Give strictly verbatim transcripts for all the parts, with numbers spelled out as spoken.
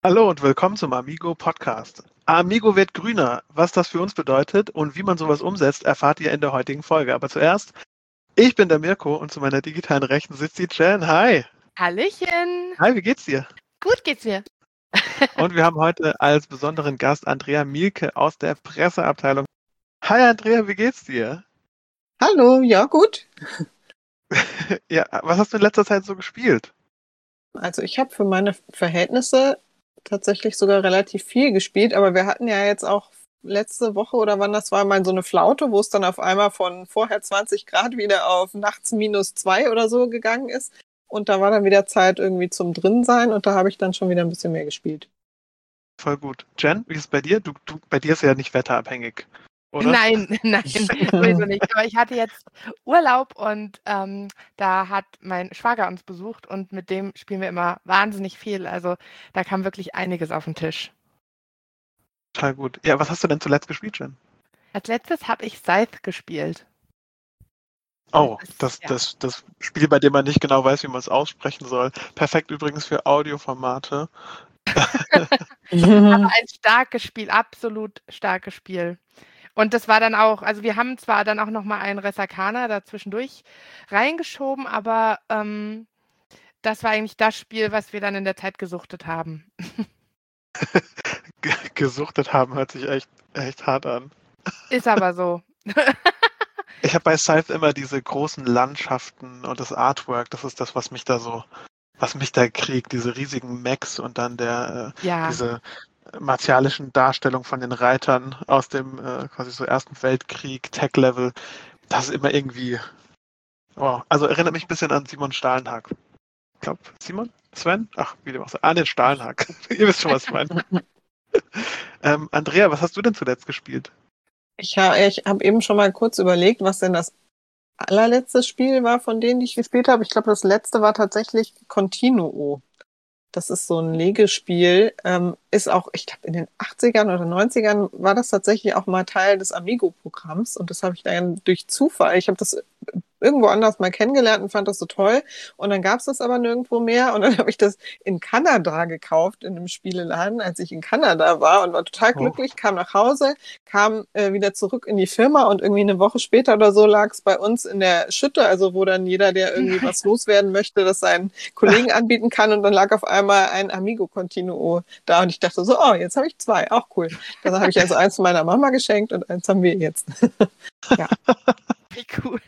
Hallo und willkommen zum Amigo Podcast. Amigo wird grüner. Was das für uns bedeutet und wie man sowas umsetzt, erfahrt ihr in der heutigen Folge. Aber zuerst, ich bin der Mirko und zu meiner digitalen Rechten sitzt die Jen. Hi. Hallöchen. Hi, wie geht's dir? Gut geht's mir. Und wir haben heute als besonderen Gast Andrea Mielke aus der Presseabteilung. Hi Andrea, wie geht's dir? Hallo, ja gut. Ja, was hast du in letzter Zeit so gespielt? Also ich habe für meine Verhältnisse tatsächlich sogar relativ viel gespielt, aber wir hatten ja jetzt auch letzte Woche oder wann das war, mal so eine Flaute, wo es dann auf einmal von vorher zwanzig Grad wieder auf nachts minus zwei oder so gegangen ist. Und da war dann wieder Zeit irgendwie zum Drinsein und da habe ich dann schon wieder ein bisschen mehr gespielt. Voll gut. Jen, wie ist es bei dir? Du, du, bei dir ist ja nicht wetterabhängig, oder? Nein, nein, sowieso nicht. Aber ich hatte jetzt Urlaub und ähm, da hat mein Schwager uns besucht und mit dem spielen wir immer wahnsinnig viel. Also da kam wirklich einiges auf den Tisch. Total gut. Ja, was hast du denn zuletzt gespielt, Jen? Als letztes habe ich Scythe gespielt. Oh, Das, das, ja. das, das Spiel, bei dem man nicht genau weiß, wie man es aussprechen soll. Perfekt übrigens für Audioformate. Aber ein starkes Spiel, absolut starkes Spiel. Und das war dann auch, also wir haben zwar dann auch nochmal einen Resakana dazwischendurch reingeschoben, aber ähm, das war eigentlich das Spiel, was wir dann in der Zeit gesuchtet haben. Gesuchtet haben hört sich echt, echt hart an. Ist aber so. Ich habe bei Scythe immer diese großen Landschaften und das Artwork, das ist das, was mich da so, was mich da kriegt, diese riesigen Mechs und dann der, äh, Ja. diese martialischen Darstellungen von den Reitern aus dem äh, quasi so Ersten Weltkrieg, Tech-Level, das ist immer irgendwie, oh, also erinnert mich ein bisschen an Simon Stahlenhag. Ich glaube, Simon? Sven? Ach, wie dem auch sei. Ah, den Stahlenhag. Ihr wisst schon, was ich meine. ähm, Andrea, was hast du denn zuletzt gespielt? Ich habe ich hab eben schon mal kurz überlegt, was denn das allerletzte Spiel war, von denen ich gespielt habe. Ich glaube, das letzte war tatsächlich Continuo. Das ist so ein Legespiel. Ähm, ist auch, ich glaube, in den achtzigern oder neunzigern war das tatsächlich auch mal Teil des Amigo-Programms. Und das habe ich dann durch Zufall, ich habe das irgendwo anders mal kennengelernt und fand das so toll. Und dann gab es das aber nirgendwo mehr. Und dann habe ich das in Kanada gekauft, in einem Spieleladen, als ich in Kanada war und war total glücklich, kam nach Hause, kam äh, wieder zurück in die Firma und irgendwie eine Woche später oder so lag es bei uns in der Schütte, also wo dann jeder, der irgendwie was loswerden möchte, das seinen Kollegen anbieten kann. Und dann lag auf einmal ein Amigo Continuo da und ich dachte so, oh, jetzt habe ich zwei, auch cool. Dann habe ich also eins von meiner Mama geschenkt und eins haben wir jetzt. Ja. Wie cool.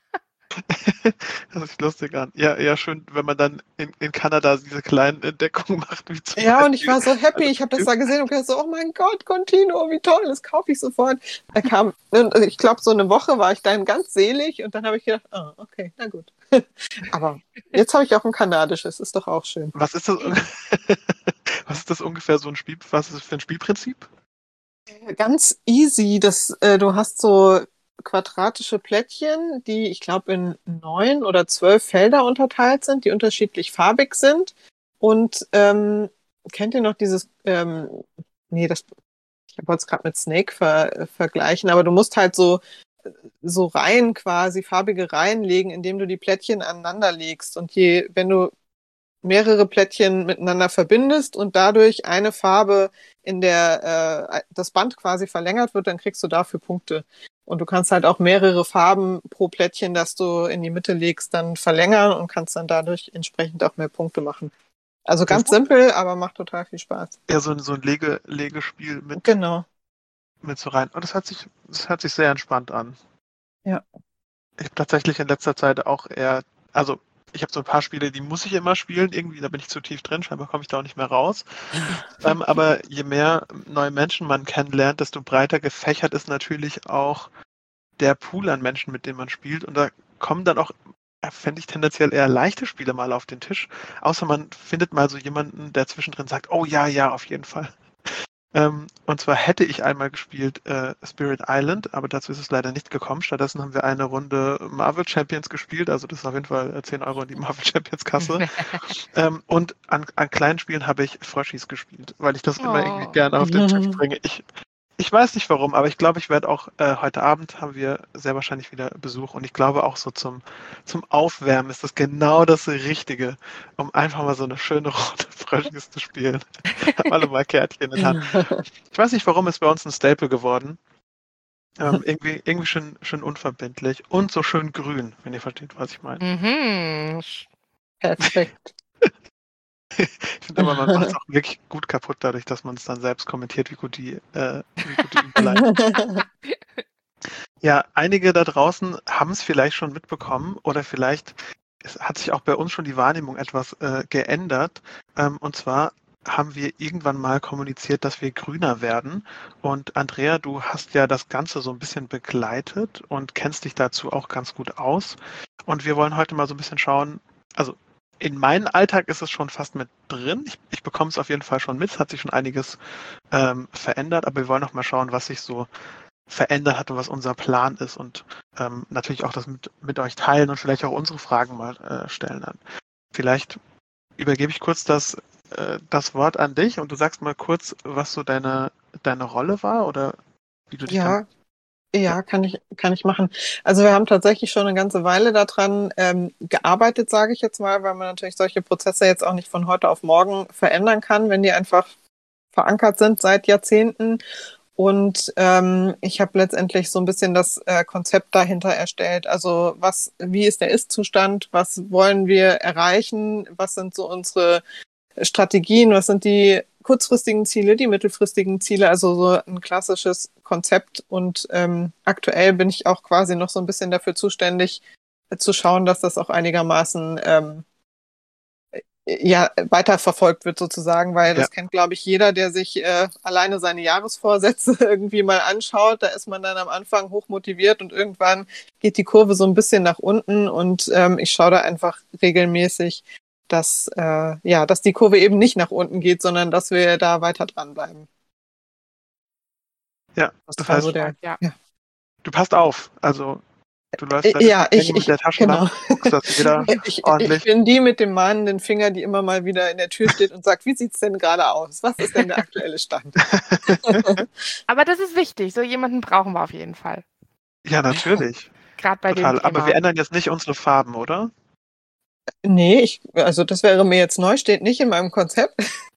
Das ist lustig an. Ja, ja, schön, wenn man dann in, in Kanada diese kleinen Entdeckungen macht. Wie zum Ja, und Beispiel, ich war so happy. Ich habe das da gesehen und gedacht so, oh mein Gott, Continuo, wie toll, das kaufe ich sofort. Da kam, und ich glaube, so eine Woche war ich dann ganz selig und dann habe ich gedacht, ah, okay, na gut. Aber jetzt habe ich auch ein kanadisches, ist doch auch schön. Was ist das? Was ist das ungefähr so ein Spiel? Was ist das für ein Spielprinzip? Ganz easy. Das, äh, du hast so quadratische Plättchen, die, ich glaube, in neun oder zwölf Felder unterteilt sind, die unterschiedlich farbig sind. Und ähm, kennt ihr noch dieses, ähm, nee, das, ich wollte es gerade mit Snake ver, vergleichen, aber du musst halt so so Reihen quasi, farbige Reihen legen, indem du die Plättchen aneinander legst. Und je, wenn du mehrere Plättchen miteinander verbindest und dadurch eine Farbe in der äh, das Band quasi verlängert wird, dann kriegst du dafür Punkte. Und du kannst halt auch mehrere Farben pro Plättchen, das du in die Mitte legst, dann verlängern und kannst dann dadurch entsprechend auch mehr Punkte machen. Also ganz simpel, aber macht total viel Spaß. Ja, so ein, so ein Lege, Legespiel mit, genau. mit so rein. Und das hört sich, das hört sich sehr entspannt an. Ja. Ich habe tatsächlich in letzter Zeit auch eher, also ich habe so ein paar Spiele, die muss ich immer spielen, irgendwie, da bin ich zu tief drin, scheinbar komme ich da auch nicht mehr raus. ähm, aber je mehr neue Menschen man kennenlernt, desto breiter gefächert ist natürlich auch der Pool an Menschen, mit denen man spielt. Und da kommen dann auch, fände ich tendenziell eher leichte Spiele mal auf den Tisch. Außer man findet mal so jemanden, der zwischendrin sagt, oh ja, ja, auf jeden Fall. Ähm, und zwar hätte ich einmal gespielt äh, Spirit Island, aber dazu ist es leider nicht gekommen. Stattdessen haben wir eine Runde Marvel Champions gespielt, also das ist auf jeden Fall zehn Euro in die Marvel Champions Kasse. ähm, und an, an kleinen Spielen habe ich Froschis gespielt, weil ich das oh. immer irgendwie gerne auf den Tisch bringe. Ich, Ich weiß nicht warum, aber ich glaube, ich werde auch, äh, heute Abend haben wir sehr wahrscheinlich wieder Besuch und ich glaube auch so zum, zum Aufwärmen ist das genau das Richtige, um einfach mal so eine schöne Runde Fröschis zu spielen. Haben alle mal Kärtchen in Hand. Ich weiß nicht warum, ist bei uns ein Staple geworden. Ähm, irgendwie irgendwie schön, schön unverbindlich und so schön grün, wenn ihr versteht, was ich meine. Mhm. Perfekt. Ich finde aber, man macht es auch wirklich gut kaputt dadurch, dass man es dann selbst kommentiert, wie gut die, äh, wie gut die Überleitung ist. Ja, einige da draußen haben es vielleicht schon mitbekommen oder vielleicht es hat sich auch bei uns schon die Wahrnehmung etwas äh, geändert. Ähm, und zwar haben wir irgendwann mal kommuniziert, dass wir grüner werden. Und Andrea, du hast ja das Ganze so ein bisschen begleitet und kennst dich dazu auch ganz gut aus. Und wir wollen heute mal so ein bisschen schauen, also in meinem Alltag ist es schon fast mit drin. Ich, ich bekomme es auf jeden Fall schon mit. Es hat sich schon einiges ähm, verändert, aber wir wollen noch mal schauen, was sich so verändert hat und was unser Plan ist und ähm, natürlich auch das mit, mit euch teilen und vielleicht auch unsere Fragen mal äh, stellen dann. Vielleicht übergebe ich kurz das, äh, das Wort an dich und du sagst mal kurz, was so deine, deine Rolle war oder wie du dich dann... Ja, ja, kann ich, kann ich machen. Also wir haben tatsächlich schon eine ganze Weile daran ähm, gearbeitet, sage ich jetzt mal, weil man natürlich solche Prozesse jetzt auch nicht von heute auf morgen verändern kann, wenn die einfach verankert sind seit Jahrzehnten. Und ähm, ich habe letztendlich so ein bisschen das äh, Konzept dahinter erstellt. Also was, wie ist der Ist-Zustand? Was wollen wir erreichen? Was sind so unsere Strategien? Was sind die kurzfristigen Ziele, die mittelfristigen Ziele? Also so ein klassisches Konzept. Und ähm, aktuell bin ich auch quasi noch so ein bisschen dafür zuständig, äh, zu schauen, dass das auch einigermaßen ähm, ja, weiterverfolgt wird sozusagen, weil das Ja. kennt, glaube ich, jeder, der sich äh, alleine seine Jahresvorsätze irgendwie mal anschaut. Da ist man dann am Anfang hochmotiviert und irgendwann geht die Kurve so ein bisschen nach unten und ähm, ich schaue da einfach regelmäßig, dass, äh, ja, dass die Kurve eben nicht nach unten geht, sondern dass wir da weiter dranbleiben. Ja, Das das war heißt, so der, Ja. ja. du passt auf. Also du läufst Äh, da durch Ja, die ich, Gänge mit ich, der Taschenlampe, genau. guckst, dass jeder Ich, ich ordentlich... bin die mit dem mahnenden Finger, die immer mal wieder in der Tür steht und sagt, wie sieht's denn gerade aus? Was ist denn der aktuelle Stand? Aber das ist wichtig. So jemanden brauchen wir auf jeden Fall. Ja, natürlich. Gerade bei dem Total. Aber wir Thema. ändern jetzt nicht unsere Farben, oder? Nee, ich, also das wäre mir jetzt neu, steht nicht in meinem Konzept.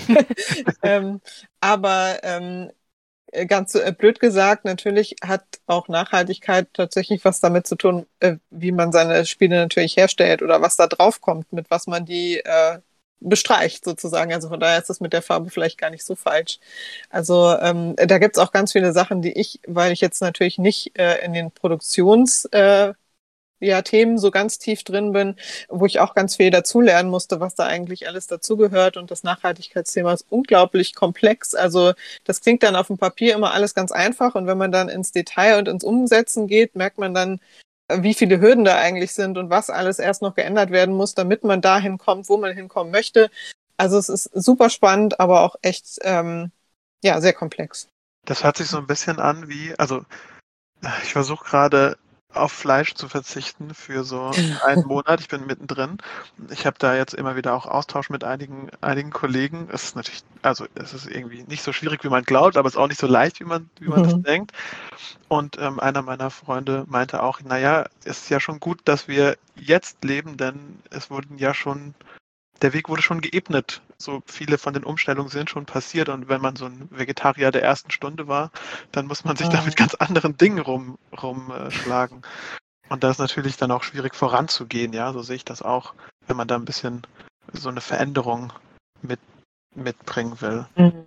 ähm, aber ähm, ganz äh, blöd gesagt, natürlich hat auch Nachhaltigkeit tatsächlich was damit zu tun, äh, wie man seine Spiele natürlich herstellt oder was da drauf kommt, mit was man die äh, bestreicht sozusagen. Also von daher ist das mit der Farbe vielleicht gar nicht so falsch. Also ähm, da gibt's auch ganz viele Sachen, die ich, weil ich jetzt natürlich nicht äh, in den Produktions äh, ja, Themen so ganz tief drin bin, wo ich auch ganz viel dazulernen musste, was da eigentlich alles dazugehört. Und das Nachhaltigkeitsthema ist unglaublich komplex. Also das klingt dann auf dem Papier immer alles ganz einfach. Und wenn man dann ins Detail und ins Umsetzen geht, merkt man dann, wie viele Hürden da eigentlich sind und was alles erst noch geändert werden muss, damit man dahin kommt, wo man hinkommen möchte. Also es ist super spannend, aber auch echt, ähm, ja, sehr komplex. Das hört sich so ein bisschen an wie, also ich versuche gerade auf Fleisch zu verzichten für so einen Monat. Ich bin mittendrin. Ich habe da jetzt immer wieder auch Austausch mit einigen, einigen Kollegen. Es ist natürlich, also es ist irgendwie nicht so schwierig, wie man glaubt, aber es ist auch nicht so leicht, wie man, wie man das Mhm. denkt. Und ähm, einer meiner Freunde meinte auch, naja, es ist ja schon gut, dass wir jetzt leben, denn es wurden ja schon, der Weg wurde schon geebnet. So viele von den Umstellungen sind schon passiert und wenn man so ein Vegetarier der ersten Stunde war, dann muss man sich da mit Ah. ganz anderen Dingen rum, rumschlagen. Und da ist natürlich dann auch schwierig voranzugehen, ja, so sehe ich das auch, wenn man da ein bisschen so eine Veränderung mit, mitbringen will. Mhm.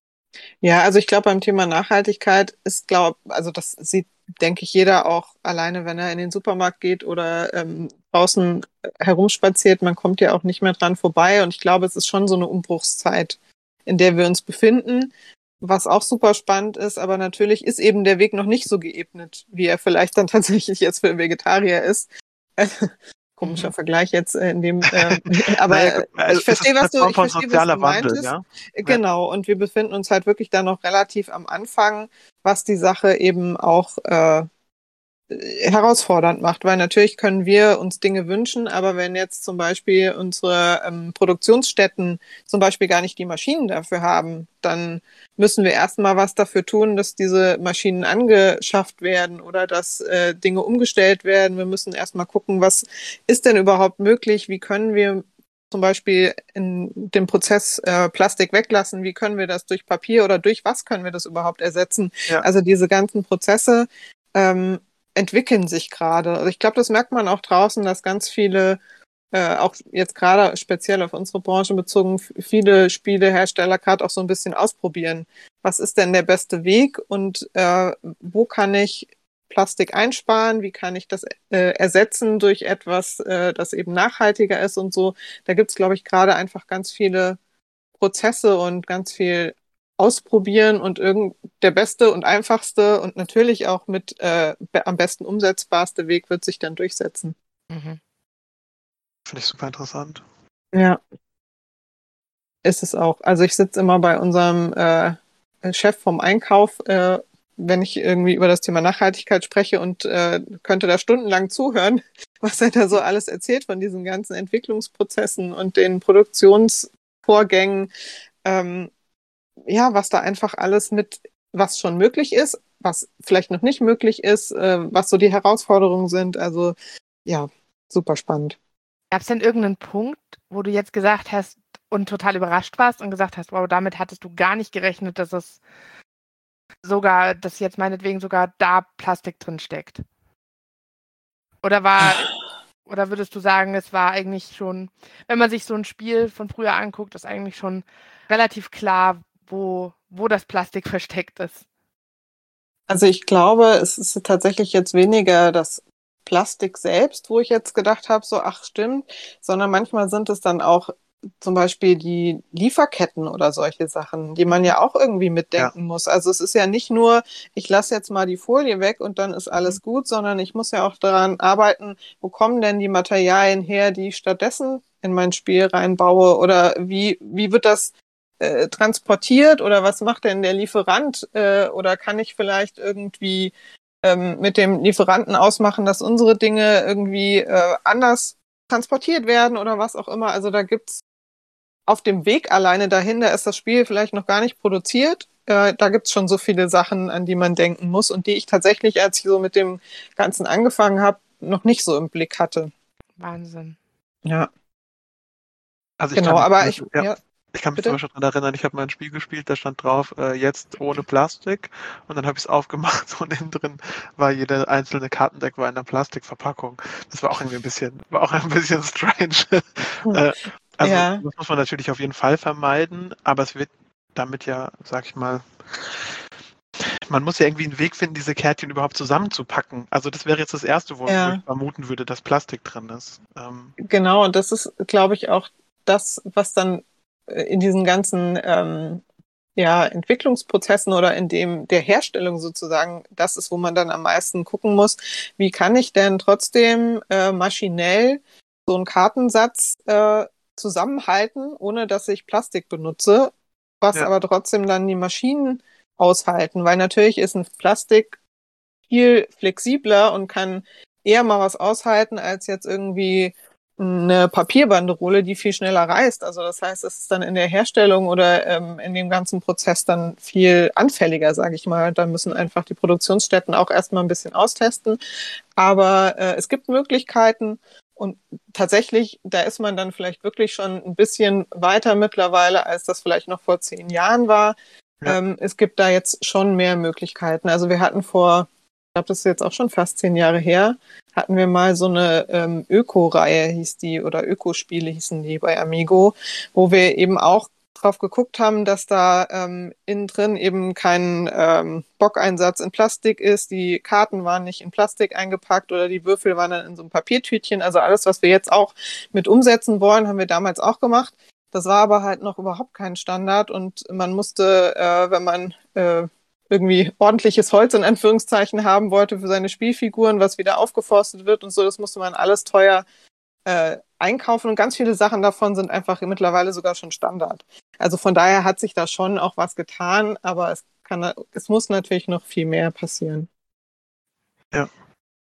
Ja, also ich glaube, beim Thema Nachhaltigkeit ist, glaube, also das sieht, denke ich, jeder auch alleine, wenn er in den Supermarkt geht oder ähm, draußen herumspaziert. Man kommt ja auch nicht mehr dran vorbei. Und ich glaube, es ist schon so eine Umbruchszeit, in der wir uns befinden, was auch super spannend ist. Aber natürlich ist eben der Weg noch nicht so geebnet, wie er vielleicht dann tatsächlich jetzt für Vegetarier ist. Komischer Mhm. Vergleich jetzt äh, in dem, äh, aber Naja, äh, also ich verstehe, es ist was du, eine Form ich von verstehe, was du sozialer Wandel, meintest. ja? Genau, und wir befinden uns halt wirklich da noch relativ am Anfang, was die Sache eben auch äh, herausfordernd macht, weil natürlich können wir uns Dinge wünschen, aber wenn jetzt zum Beispiel unsere ähm, Produktionsstätten zum Beispiel gar nicht die Maschinen dafür haben, dann müssen wir erstmal was dafür tun, dass diese Maschinen angeschafft werden oder dass äh, Dinge umgestellt werden. Wir müssen erstmal gucken, was ist denn überhaupt möglich, wie können wir zum Beispiel in dem Prozess äh, Plastik weglassen, wie können wir das durch Papier oder durch was können wir das überhaupt ersetzen? Ja. Also diese ganzen Prozesse ähm, entwickeln sich gerade. Also ich glaube, das merkt man auch draußen, dass ganz viele, äh, auch jetzt gerade speziell auf unsere Branche bezogen, f- viele Spielehersteller gerade auch so ein bisschen ausprobieren. Was ist denn der beste Weg und äh, wo kann ich Plastik einsparen? Wie kann ich das äh, ersetzen durch etwas, äh, das eben nachhaltiger ist und so? Da gibt's, glaube ich, gerade einfach ganz viele Prozesse und ganz viel ausprobieren und irgend der beste und einfachste und natürlich auch mit äh, be- am besten umsetzbarste Weg wird sich dann durchsetzen. Mhm. Finde ich super interessant. Ja, ist es auch. Also ich sitze immer bei unserem äh, Chef vom Einkauf, äh, wenn ich irgendwie über das Thema Nachhaltigkeit spreche und äh, könnte da stundenlang zuhören, was er da so alles erzählt von diesen ganzen Entwicklungsprozessen und den Produktionsvorgängen. Ähm, ja, was da einfach alles mit, was schon möglich ist, was vielleicht noch nicht möglich ist, äh, was so die Herausforderungen sind. Also ja, super spannend. Gab es denn irgendeinen Punkt, wo du jetzt gesagt hast und total überrascht warst und gesagt hast, wow, damit hattest du gar nicht gerechnet, dass es sogar, dass jetzt meinetwegen sogar da Plastik drin steckt? Oder war, oder würdest du sagen, es war eigentlich schon, wenn man sich so ein Spiel von früher anguckt, ist eigentlich schon relativ klar, wo, wo das Plastik versteckt ist? Also ich glaube, es ist tatsächlich jetzt weniger das Plastik selbst, wo ich jetzt gedacht habe, so, ach stimmt, sondern manchmal sind es dann auch zum Beispiel die Lieferketten oder solche Sachen, die man ja auch irgendwie Ja. mitdenken muss. Also es ist ja nicht nur, ich lasse jetzt mal die Folie weg und dann ist Mhm. alles gut, sondern ich muss ja auch daran arbeiten, wo kommen denn die Materialien her, die ich stattdessen in mein Spiel reinbaue oder wie, wie wird das äh, transportiert oder was macht denn der Lieferant äh, oder kann ich vielleicht irgendwie ähm, mit dem Lieferanten ausmachen, dass unsere Dinge irgendwie äh, anders transportiert werden oder was auch immer. Also da gibt's auf dem Weg alleine dahin, da ist das Spiel vielleicht noch gar nicht produziert. Äh, da gibt's schon so viele Sachen, an die man denken muss und die ich tatsächlich, als ich so mit dem Ganzen angefangen habe, noch nicht so im Blick hatte. Wahnsinn. Ja, Also ich kann genau. mich zum Aber ich, Beispiel, ja, ja, ich kann mich zum bitte? Beispiel daran erinnern, ich habe mal ein Spiel gespielt, da stand drauf, äh, jetzt ohne Plastik. Und dann habe ich es aufgemacht und innen drin war jede einzelne Kartendeck war in einer Plastikverpackung. Das war auch irgendwie ein bisschen, war auch ein bisschen strange. Hm. äh, also Ja. das muss man natürlich auf jeden Fall vermeiden, aber es wird damit ja, sag ich mal, man muss ja irgendwie einen Weg finden, diese Kärtchen überhaupt zusammenzupacken. Also das wäre jetzt das Erste, wo, wo ich Ja. vermuten würde, dass Plastik drin ist. Ähm, Genau, und das ist, glaube ich, auch das, was dann äh, in diesen ganzen ähm, ja, Entwicklungsprozessen oder in dem der Herstellung sozusagen, das ist, wo man dann am meisten gucken muss, wie kann ich denn trotzdem äh, maschinell so einen Kartensatz äh, zusammenhalten, ohne dass ich Plastik benutze, was ja, aber trotzdem dann die Maschinen aushalten, weil natürlich ist ein Plastik viel flexibler und kann eher mal was aushalten als jetzt irgendwie eine Papierbanderole, die viel schneller reißt. Also das heißt, es ist dann in der Herstellung oder ähm, in dem ganzen Prozess dann viel anfälliger, sage ich mal. Da müssen einfach die Produktionsstätten auch erstmal ein bisschen austesten. Aber äh, es gibt Möglichkeiten und tatsächlich, da ist man dann vielleicht wirklich schon ein bisschen weiter mittlerweile, als das vielleicht noch vor zehn Jahren war. ja, Ähm, es gibt da jetzt schon mehr Möglichkeiten. Also wir hatten vor, ich glaube, das ist jetzt auch schon fast zehn Jahre her, hatten wir mal so eine ähm, Öko-Reihe, hieß die, oder Ökospiele hießen die bei Amigo, wo wir eben auch drauf geguckt haben, dass da ähm, innen drin eben kein ähm, Bockeinsatz in Plastik ist, die Karten waren nicht in Plastik eingepackt oder die Würfel waren dann in so einem Papiertütchen. Also alles, was wir jetzt auch mit umsetzen wollen, haben wir damals auch gemacht. Das war aber halt noch überhaupt kein Standard und man musste, äh, wenn man äh, irgendwie ordentliches Holz in Anführungszeichen haben wollte für seine Spielfiguren, was wieder aufgeforstet wird und so, das musste man alles teuer äh, einkaufen und ganz viele Sachen davon sind einfach mittlerweile sogar schon Standard. Also von daher hat sich da schon auch was getan, aber es kann, es muss natürlich noch viel mehr passieren. ja.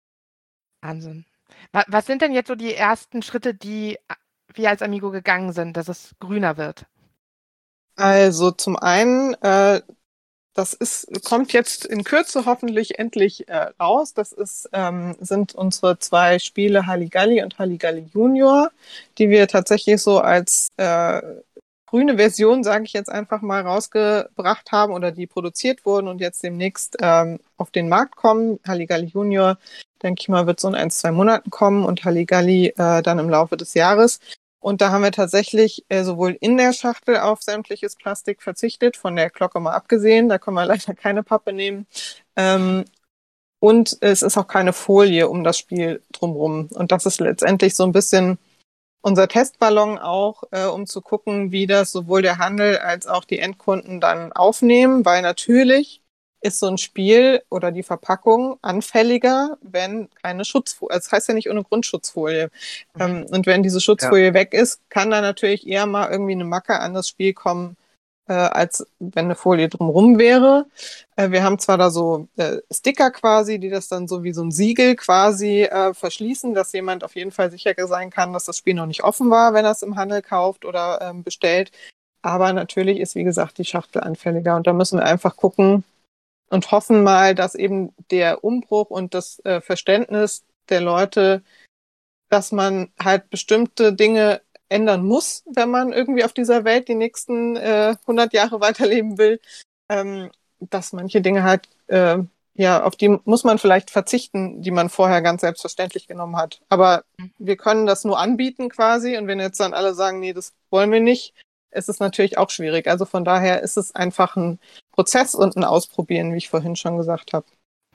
Wahnsinn. Wa was sind denn jetzt so die ersten Schritte, die a wir als Amigo gegangen sind, dass es grüner wird? Also zum einen, äh, das ist, kommt jetzt in Kürze hoffentlich endlich äh, raus. Das ist, ähm, sind unsere zwei Spiele Halligalli und Halligalli Junior, die wir tatsächlich so als äh, grüne Version, sage ich jetzt einfach mal, rausgebracht haben oder die produziert wurden und jetzt demnächst ähm, auf den Markt kommen. Halligalli Junior, denke ich mal, wird so in ein, zwei Monaten kommen und Halligalli äh, dann im Laufe des Jahres. Und da haben wir tatsächlich äh, sowohl in der Schachtel auf sämtliches Plastik verzichtet, von der Glocke mal abgesehen, da können wir leider keine Pappe nehmen. Ähm, und es ist auch keine Folie um das Spiel drumherum. Und das ist letztendlich so ein bisschen unser Testballon auch, äh, um zu gucken, wie das sowohl der Handel als auch die Endkunden dann aufnehmen, weil natürlich ist so ein Spiel oder die Verpackung anfälliger, wenn keine Schutzfolie, also das heißt ja nicht ohne Grundschutzfolie. Mhm. Ähm, und wenn diese Schutzfolie weg ist, kann da natürlich eher mal irgendwie eine Macke an das Spiel kommen, äh, als wenn eine Folie drumherum wäre. Äh, wir haben zwar da so äh, Sticker quasi, die das dann so wie so ein Siegel quasi äh, verschließen, dass jemand auf jeden Fall sicher sein kann, dass das Spiel noch nicht offen war, wenn er es im Handel kauft oder ähm, bestellt. Aber natürlich ist, wie gesagt, die Schachtel anfälliger. Und da müssen wir einfach gucken und hoffen mal, dass eben der Umbruch und das äh, Verständnis der Leute, dass man halt bestimmte Dinge ändern muss, wenn man irgendwie auf dieser Welt die nächsten äh, hundert Jahre weiterleben will, ähm, dass manche Dinge halt, äh, ja, auf die muss man vielleicht verzichten, die man vorher ganz selbstverständlich genommen hat. Aber wir können das nur anbieten quasi und wenn jetzt dann alle sagen, nee, das wollen wir nicht, ist es natürlich auch schwierig. Also von daher ist es einfach ein Prozess und ein Ausprobieren, wie ich vorhin schon gesagt habe.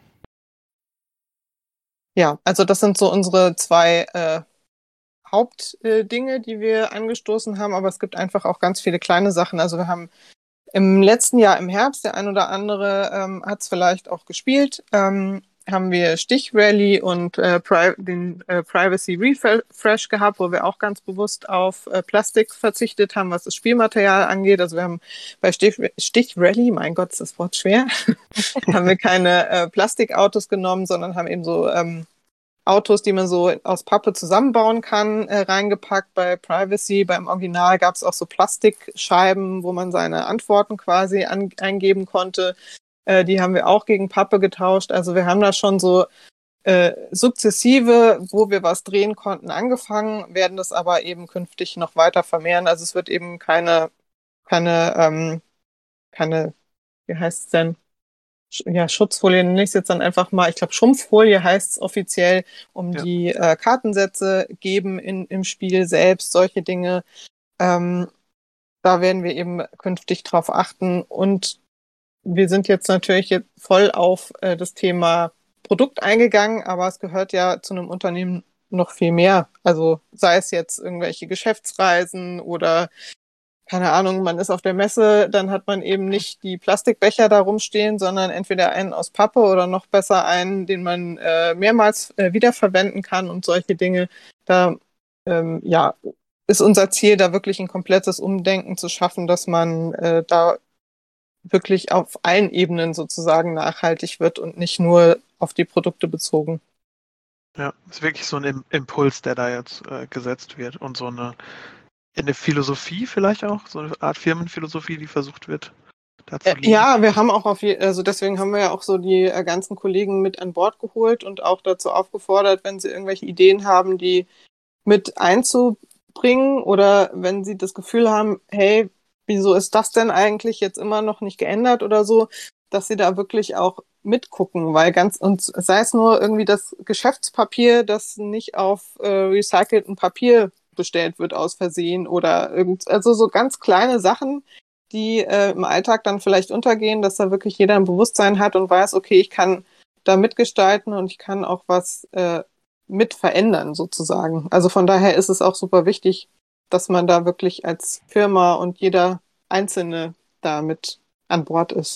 Ja, also das sind so unsere zwei äh, Hauptdinge, äh, die wir angestoßen haben, aber es gibt einfach auch ganz viele kleine Sachen. Also wir haben im letzten Jahr im Herbst, der ein oder andere ähm, hat es vielleicht auch gespielt, ähm, haben wir Stichrally und äh, Pri- den äh, Privacy Refresh gehabt, wo wir auch ganz bewusst auf äh, Plastik verzichtet haben, was das Spielmaterial angeht. Also wir haben bei Stich, Stichrally, mein Gott, ist das Wort schwer, haben wir keine äh, Plastikautos genommen, sondern haben eben so ähm, Autos, die man so aus Pappe zusammenbauen kann, äh, reingepackt. Bei Privacy, beim Original gab es auch so Plastikscheiben, wo man seine Antworten quasi an, eingeben konnte. Äh, die haben wir auch gegen Pappe getauscht. Also wir haben da schon so äh, sukzessive, wo wir was drehen konnten, angefangen, werden das aber eben künftig noch weiter vermehren. Also es wird eben keine, keine, ähm, keine, wie heißt es denn? Ja, Schutzfolie nenne ich es jetzt dann einfach mal, ich glaube Schrumpffolie heißt es offiziell, um Ja. die äh, Kartensätze geben in, im Spiel selbst, solche Dinge. Ähm, da werden wir eben künftig drauf achten und wir sind jetzt natürlich jetzt voll auf äh, das Thema Produkt eingegangen, aber es gehört ja zu einem Unternehmen noch viel mehr. Also sei es jetzt irgendwelche Geschäftsreisen oder keine Ahnung, man ist auf der Messe, dann hat man eben nicht die Plastikbecher da rumstehen, sondern entweder einen aus Pappe oder noch besser einen, den man äh, mehrmals äh, wiederverwenden kann und solche Dinge. Da ähm, ja, ist unser Ziel, da wirklich ein komplettes Umdenken zu schaffen, dass man äh, da wirklich auf allen Ebenen sozusagen nachhaltig wird und nicht nur auf die Produkte bezogen. Ja, ist wirklich so ein Im- Impuls, der da jetzt äh, gesetzt wird und so eine eine Philosophie vielleicht auch, so eine Art Firmenphilosophie, die versucht wird, da zu Äh, leben. Ja, wir haben auch auf je, also deswegen haben wir ja auch so die äh, ganzen Kollegen mit an Bord geholt und auch dazu aufgefordert, wenn sie irgendwelche Ideen haben, die mit einzubringen oder wenn sie das Gefühl haben, hey, wieso ist das denn eigentlich jetzt immer noch nicht geändert oder so, dass sie da wirklich auch mitgucken, weil ganz, und sei es nur irgendwie das Geschäftspapier, das nicht auf äh, recyceltem Papier bestellt wird aus Versehen oder irgend, also so ganz kleine Sachen, die äh, im Alltag dann vielleicht untergehen, dass da wirklich jeder ein Bewusstsein hat und weiß, okay, ich kann da mitgestalten und ich kann auch was äh, mit verändern sozusagen. Also von daher ist es auch super wichtig, dass man da wirklich als Firma und jeder Einzelne da mit an Bord ist.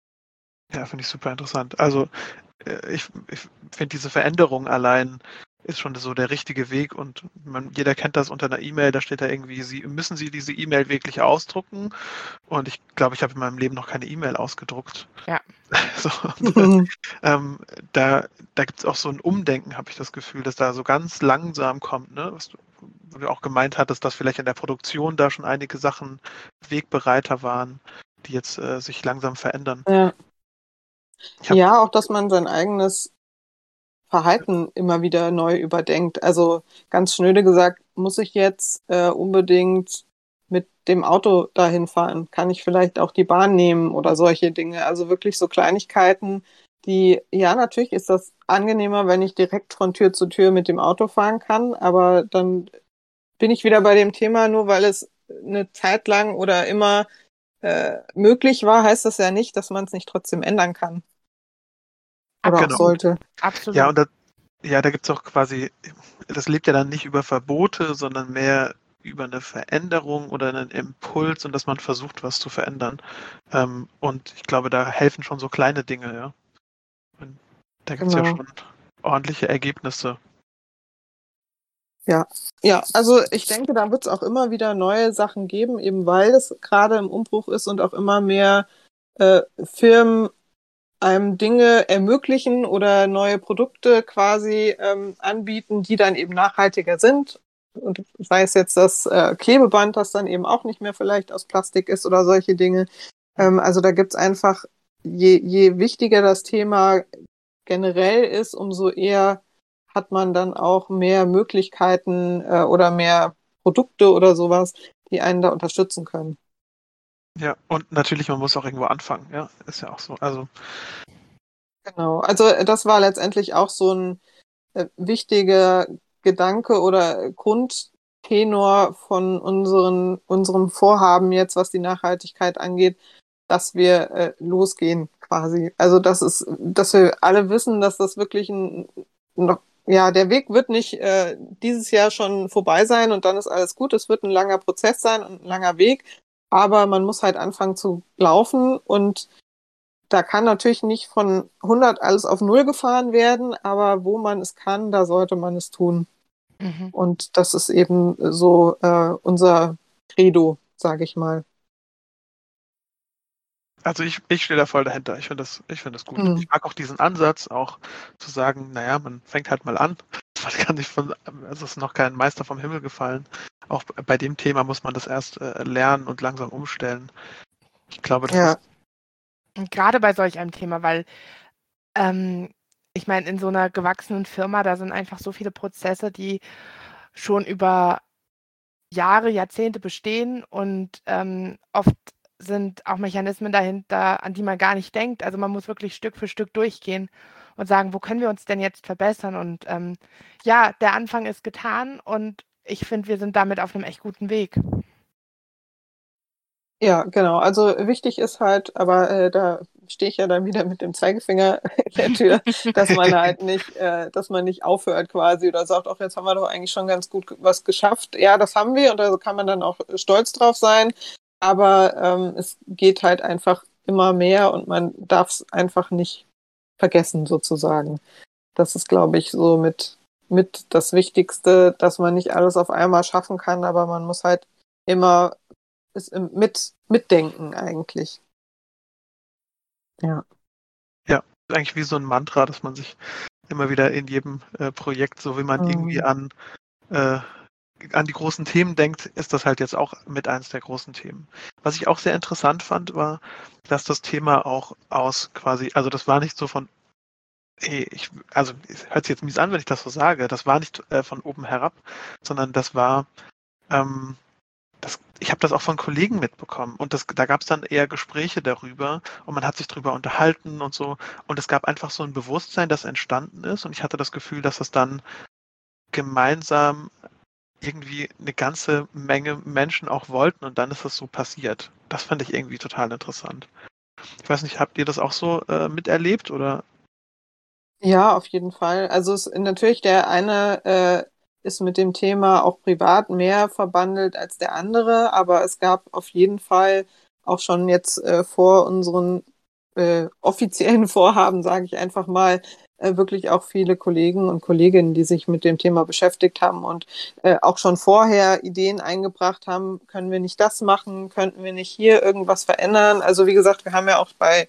Ja, finde ich super interessant. Also äh, ich, ich finde diese Veränderung allein ist schon so der richtige Weg und man, jeder kennt das unter einer E-Mail, da steht da irgendwie, Sie müssen Sie diese E-Mail wirklich ausdrucken und ich glaube, ich habe in meinem Leben noch keine E-Mail ausgedruckt. Ja. So, und, ähm, da da gibt es auch so ein Umdenken, habe ich das Gefühl, dass da so ganz langsam kommt, ne? Was du, wo du auch gemeint hattest, dass vielleicht in der Produktion da schon einige Sachen wegbereiter waren, die jetzt äh, sich langsam verändern. Ja. Ich habe Ja, auch, dass man sein eigenes Verhalten immer wieder neu überdenkt. Also ganz schnöde gesagt, muss ich jetzt äh, unbedingt mit dem Auto dahin fahren? Kann ich vielleicht auch die Bahn nehmen oder solche Dinge? Also wirklich so Kleinigkeiten, die, ja, natürlich ist das angenehmer, wenn ich direkt von Tür zu Tür mit dem Auto fahren kann, aber dann bin ich wieder bei dem Thema, nur weil es eine Zeit lang oder immer äh, möglich war, heißt das ja nicht, dass man es nicht trotzdem ändern kann oder auch genau. sollte. Absolut. Ja, und da, ja, da gibt es auch quasi, das lebt ja dann nicht über Verbote, sondern mehr über eine Veränderung oder einen Impuls und dass man versucht, was zu verändern. Ähm, und ich glaube, da helfen schon so kleine Dinge, ja. Und da gibt es ja Genau. schon ordentliche Ergebnisse. Ja, ja, also ich denke, da wird es auch immer wieder neue Sachen geben, eben weil es gerade im Umbruch ist und auch immer mehr äh, Firmen einem Dinge ermöglichen oder neue Produkte quasi ähm, anbieten, die dann eben nachhaltiger sind. Und sei es jetzt das äh, Klebeband, das dann eben auch nicht mehr vielleicht aus Plastik ist oder solche Dinge. Ähm, also da gibt's einfach, je, je wichtiger das Thema generell ist, umso eher hat man dann auch mehr Möglichkeiten äh, oder mehr Produkte oder sowas, die einen da unterstützen können. Ja, und natürlich, man muss auch irgendwo anfangen, ja, ist ja auch so. Also, Genau. Also äh, das war letztendlich auch so ein äh, wichtiger Gedanke oder Grundtenor von unseren, unserem Vorhaben jetzt, was die Nachhaltigkeit angeht, dass wir äh, losgehen quasi. Also das ist, dass wir alle wissen, dass das wirklich ein, noch, ja, der Weg wird nicht äh, dieses Jahr schon vorbei sein und dann ist alles gut. Es wird ein langer Prozess sein und ein langer Weg, aber man muss halt anfangen zu laufen und da kann natürlich nicht von hundert alles auf null gefahren werden, aber wo man es kann, da sollte man es tun. Mhm. Und das ist eben so äh, unser Credo, sage ich mal. also ich, ich stehe da voll dahinter. Ich finde das, ich finde das gut. Mhm. Ich mag auch diesen Ansatz, auch zu sagen, naja, man fängt halt mal an. Man kann nicht von, also es ist noch kein Meister vom Himmel gefallen. Auch bei dem Thema muss man das erst äh, lernen und langsam umstellen. Ich glaube, das Ja. ist Und gerade bei solch einem Thema, weil ähm, ich meine, in so einer gewachsenen Firma, da sind einfach so viele Prozesse, die schon über Jahre, Jahrzehnte bestehen und ähm, oft sind auch Mechanismen dahinter, an die man gar nicht denkt. Also man muss wirklich Stück für Stück durchgehen und sagen, wo können wir uns denn jetzt verbessern? Und ähm, ja, der Anfang ist getan und ich finde, wir sind damit auf einem echt guten Weg. Ja, genau. Also wichtig ist halt, aber äh, da stehe ich ja dann wieder mit dem Zeigefinger in der Tür, dass man halt nicht, äh, dass man nicht aufhört quasi oder sagt, ach, jetzt haben wir doch eigentlich schon ganz gut was geschafft. Ja, das haben wir und da kann man dann auch stolz drauf sein. Aber ähm, es geht halt einfach immer mehr und man darf es einfach nicht vergessen sozusagen. Das ist, glaube ich, so mit, mit das Wichtigste, dass man nicht alles auf einmal schaffen kann, aber man muss halt immer ist im mit, mitdenken eigentlich. Ja. ja eigentlich wie so ein Mantra, dass man sich immer wieder in jedem äh, Projekt, so wie man irgendwie Mhm. an, äh, an die großen Themen denkt, ist das halt jetzt auch mit eins der großen Themen. Was ich auch sehr interessant fand, war, dass das Thema auch aus quasi, also das war nicht so von, hey, ich, also es hört sich jetzt mies an, wenn ich das so sage, das war nicht äh, von oben herab, sondern das war, ähm, das, ich habe das auch von Kollegen mitbekommen und das, da gab es dann eher Gespräche darüber und man hat sich darüber unterhalten und so und es gab einfach so ein Bewusstsein, das entstanden ist und ich hatte das Gefühl, dass es dann gemeinsam irgendwie eine ganze Menge Menschen auch wollten und dann ist es so passiert. Das fand ich irgendwie total interessant. Ich weiß nicht, habt ihr das auch so äh, miterlebt oder? Ja, auf jeden Fall. Also es, natürlich der eine äh, ist mit dem Thema auch privat mehr verbandelt als der andere, aber es gab auf jeden Fall auch schon jetzt äh, vor unseren äh, offiziellen Vorhaben, sage ich einfach mal, äh, wirklich auch viele Kollegen und Kolleginnen, die sich mit dem Thema beschäftigt haben und äh, auch schon vorher Ideen eingebracht haben, können wir nicht das machen, könnten wir nicht hier irgendwas verändern. Also wie gesagt, wir haben ja auch bei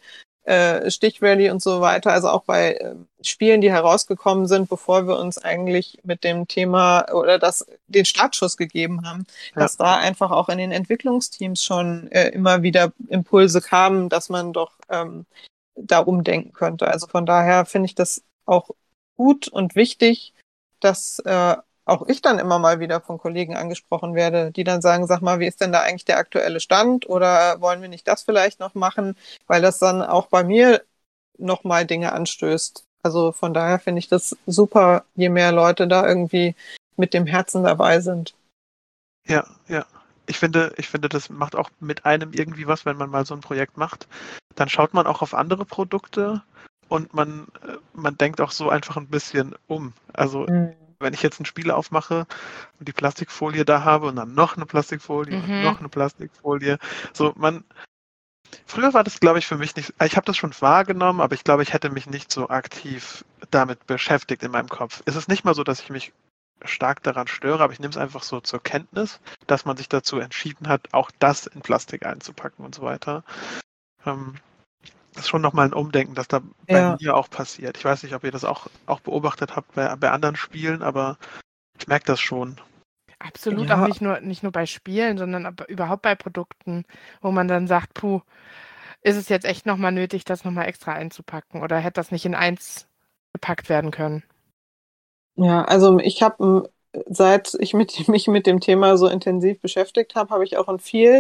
äh, Stich-Rally und so weiter, also auch bei äh, Spielen, die herausgekommen sind, bevor wir uns eigentlich mit dem Thema oder das den Startschuss gegeben haben, Ja. dass da einfach auch in den Entwicklungsteams schon äh, immer wieder Impulse kamen, dass man doch ähm, da umdenken könnte. Also von daher finde ich das auch gut und wichtig, dass äh, auch ich dann immer mal wieder von Kollegen angesprochen werde, die dann sagen, sag mal, wie ist denn da eigentlich der aktuelle Stand oder wollen wir nicht das vielleicht noch machen, weil das dann auch bei mir nochmal Dinge anstößt. Also von daher finde ich das super, je mehr Leute da irgendwie mit dem Herzen dabei sind. Ja, ja. Ich finde, ich finde, das macht auch mit einem irgendwie was, wenn man mal so ein Projekt macht. Dann schaut man auch auf andere Produkte und man, äh, man denkt auch so einfach ein bisschen um. Also Mhm. wenn ich jetzt ein Spiel aufmache und die Plastikfolie da habe und dann noch eine Plastikfolie und Mhm. noch eine Plastikfolie. So, man, früher war das, glaube ich, für mich nicht, ich habe das schon wahrgenommen, aber ich glaube, ich hätte mich nicht so aktiv damit beschäftigt in meinem Kopf. Es ist nicht mal so, dass ich mich stark daran störe, aber ich nehme es einfach so zur Kenntnis, dass man sich dazu entschieden hat, auch das in Plastik einzupacken und so weiter. Ähm, das ist schon nochmal ein Umdenken, das da bei Ja. mir auch passiert. Ich weiß nicht, ob ihr das auch, auch beobachtet habt bei, bei anderen Spielen, aber ich merke das schon. Absolut, Ja. auch nicht nur, nicht nur bei Spielen, sondern aber überhaupt bei Produkten, wo man dann sagt, puh, ist es jetzt echt nochmal nötig, das nochmal extra einzupacken oder hätte das nicht in eins gepackt werden können? Ja, also ich habe, seit ich mit, mich mit dem Thema so intensiv beschäftigt habe, habe ich auch ein viel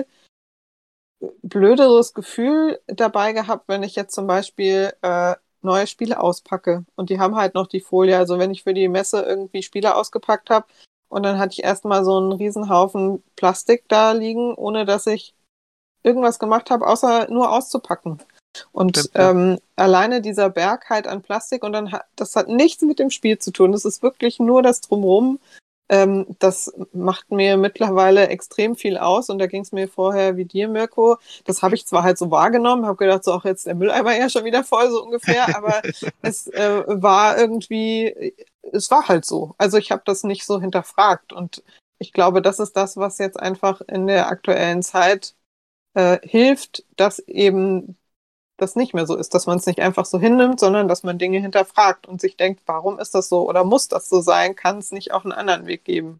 blöderes Gefühl dabei gehabt, wenn ich jetzt zum Beispiel äh, neue Spiele auspacke und die haben halt noch die Folie. Also wenn ich für die Messe irgendwie Spiele ausgepackt habe und dann hatte ich erstmal so einen Riesenhaufen Plastik da liegen, ohne dass ich irgendwas gemacht habe, außer nur auszupacken. Und Stimmt, ja. ähm, alleine dieser Berg halt an Plastik und dann hat, das hat nichts mit dem Spiel zu tun. Das ist wirklich nur das Drumherum. Ähm, das macht mir mittlerweile extrem viel aus und da ging es mir vorher wie dir, Mirko. Das habe ich zwar halt so wahrgenommen, habe gedacht, so auch jetzt der Mülleimer ja schon wieder voll, so ungefähr, aber es äh, war irgendwie, es war halt so. Also ich habe das nicht so hinterfragt und ich glaube, das ist das, was jetzt einfach in der aktuellen Zeit äh, hilft, dass eben das nicht mehr so ist, dass man es nicht einfach so hinnimmt, sondern dass man Dinge hinterfragt und sich denkt, warum ist das so oder muss das so sein? Kann es nicht auch einen anderen Weg geben?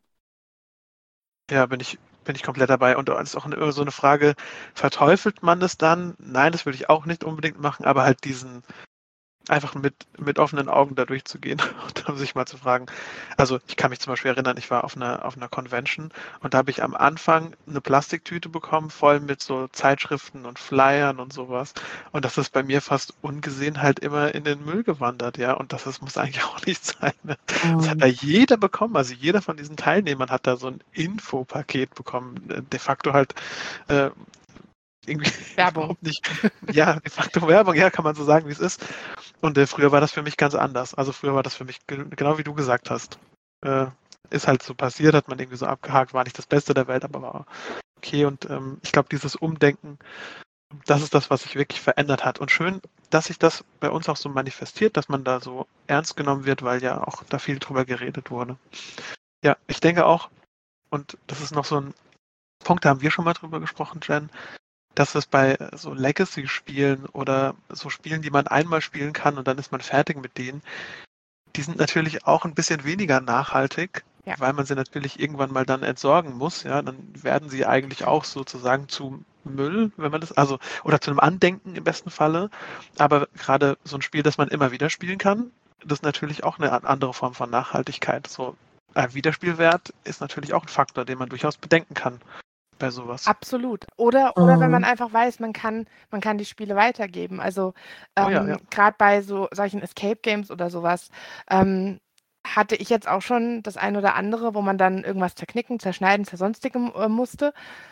Ja, bin ich, bin ich komplett dabei. Und es ist auch immer so eine Frage, verteufelt man es dann? Nein, das würde ich auch nicht unbedingt machen, aber halt diesen, einfach mit, mit offenen Augen da durchzugehen und um sich mal zu fragen. Also ich kann mich zum Beispiel erinnern, ich war auf einer, auf einer Convention und da habe ich am Anfang eine Plastiktüte bekommen, voll mit so Zeitschriften und Flyern und sowas. Und das ist bei mir fast ungesehen halt immer in den Müll gewandert, ja. Und das ist, muss eigentlich auch nicht sein. Ne? Das hat da jeder bekommen. Also jeder von diesen Teilnehmern hat da so ein Infopaket bekommen. De facto halt äh, irgendwie Werbung. überhaupt nicht, ja, de facto Werbung, ja, kann man so sagen, wie es ist. Und äh, früher war das für mich ganz anders. Also früher war das für mich ge- genau wie du gesagt hast. Äh, ist halt so passiert, hat man irgendwie so abgehakt, war nicht das Beste der Welt, aber war okay. Und ähm, ich glaube, dieses Umdenken, das ist das, was sich wirklich verändert hat. Und schön, dass sich das bei uns auch so manifestiert, dass man da so ernst genommen wird, weil ja auch da viel drüber geredet wurde. Ja, ich denke auch, und das ist noch so ein Punkt, da haben wir schon mal drüber gesprochen, Jen, dass es bei so Legacy-Spielen oder so Spielen, die man einmal spielen kann und dann ist man fertig mit denen, die sind natürlich auch ein bisschen weniger nachhaltig, Ja. weil man sie natürlich irgendwann mal dann entsorgen muss. Ja, dann werden sie eigentlich auch sozusagen zu Müll, wenn man das, also, oder zu einem Andenken im besten Falle. Aber gerade so ein Spiel, das man immer wieder spielen kann, das ist natürlich auch eine andere Form von Nachhaltigkeit. So ein Wiederspielwert ist natürlich auch ein Faktor, den man durchaus bedenken kann bei sowas. Absolut. Oder, oder wenn man Mhm. einfach weiß, man kann, man kann die Spiele weitergeben. Also Oh ja, ähm, ja. gerade bei so solchen Escape Games oder sowas ähm, hatte ich jetzt auch schon das ein oder andere, wo man dann irgendwas zerknicken, zerschneiden, zersonstigem äh, musste.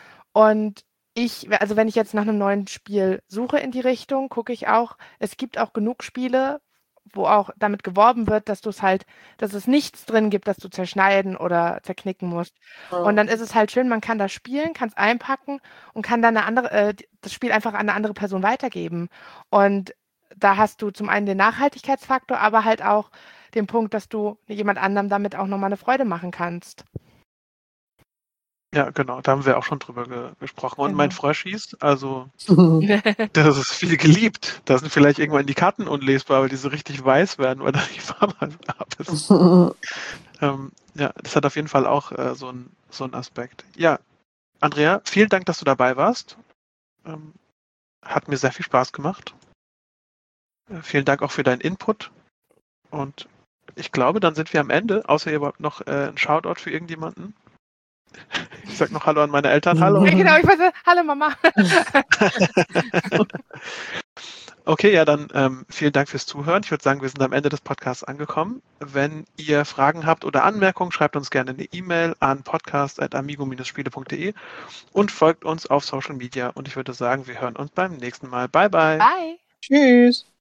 Und ich, also wenn ich jetzt nach einem neuen Spiel suche in die Richtung, gucke ich auch, es gibt auch genug Spiele, wo auch damit geworben wird, dass du es halt, dass es nichts drin gibt, das du zerschneiden oder zerknicken musst. Und dann ist es halt schön, man kann das spielen, kann es einpacken und kann dann eine andere, äh, das Spiel einfach an eine andere Person weitergeben. Und da hast du zum einen den Nachhaltigkeitsfaktor, aber halt auch den Punkt, dass du jemand anderem damit auch nochmal eine Freude machen kannst. Ja, genau, da haben wir auch schon drüber ge gesprochen. Und mein Genau. Fröschis, also das ist viel geliebt. Da sind vielleicht irgendwann die Karten unlesbar, weil die so richtig weiß werden, weil da die Farbe ab ist. Ähm, ja, das hat auf jeden Fall auch äh, so 'n so 'n Aspekt. Ja, Andrea, vielen Dank, dass du dabei warst. Ähm, hat mir sehr viel Spaß gemacht. Äh, vielen Dank auch für deinen Input. Und ich glaube, dann sind wir am Ende, außer ihr habt noch äh, 'n Shoutout für irgendjemanden. Ich sage noch Hallo an meine Eltern. Hallo. Ja, genau, ich wollte hallo Mama. Okay, ja, dann ähm, vielen Dank fürs Zuhören. Ich würde sagen, wir sind am Ende des Podcasts angekommen. Wenn ihr Fragen habt oder Anmerkungen, schreibt uns gerne eine E-Mail an podcast at amigo Bindestrich spiele punkt de und folgt uns auf Social Media. Und ich würde sagen, wir hören uns beim nächsten Mal. Bye, bye. Bye. Tschüss.